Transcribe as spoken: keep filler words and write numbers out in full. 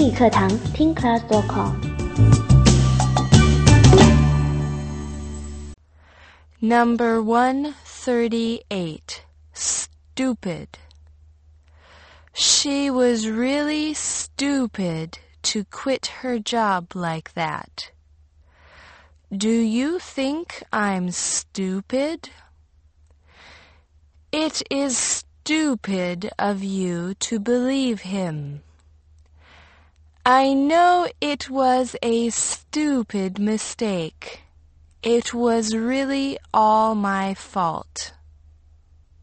英语课堂听 class dot com。 Number one thirty-eight. Stupid. She was really stupid to quit her job like that. Do you think I'm stupid? It is stupid of you to believe him. I know it was a stupid mistake. It was really all my fault.